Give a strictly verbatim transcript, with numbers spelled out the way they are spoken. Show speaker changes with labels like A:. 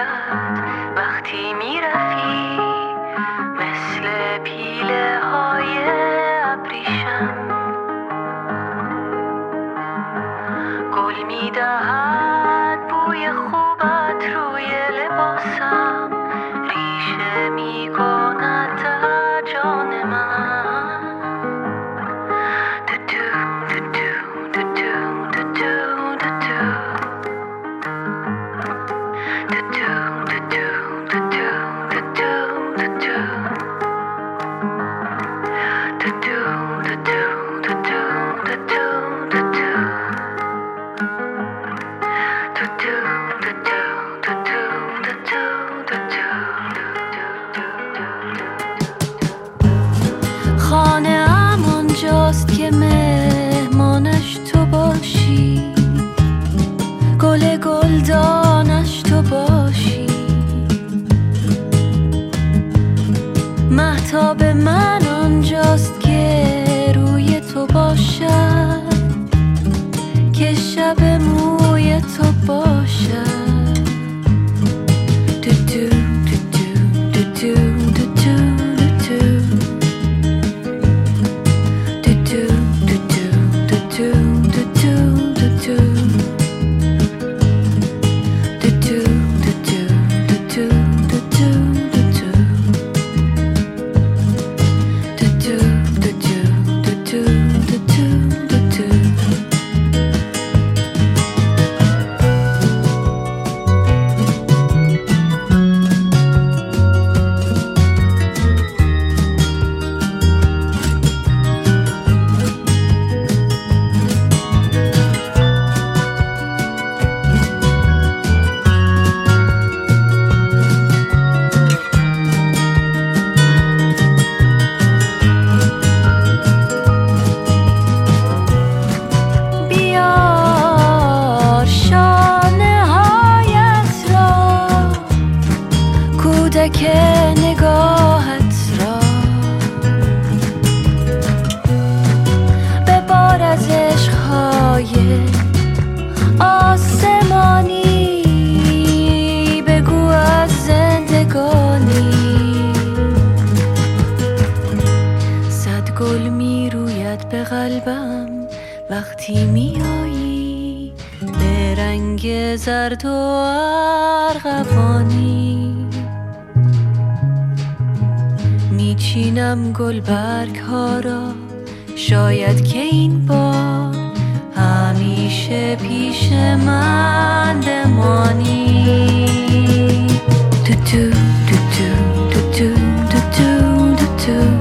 A: رویت وقتی میرفی مثل پیله های ابریشم گل میدهد بوی خوبت روی لباسم ریشه میکند در جان من خانه ام آنجاست که مهمانش تو باشی گل گلدانش تو باشی مهتاب من آنجاست که روی تو باشد که شب موی تو باشد دو دو دو دو دو دو که نگاهت را به بار از عشقهای آسمانی بگو از زندگانی صد گل می روید به قلبم وقتی می آیی به رنگ زرد و ارغوانی میچینم گل برگ ها را شاید که این بار همیشه پیش من بمانی تو تو تو تو تو تو تو تو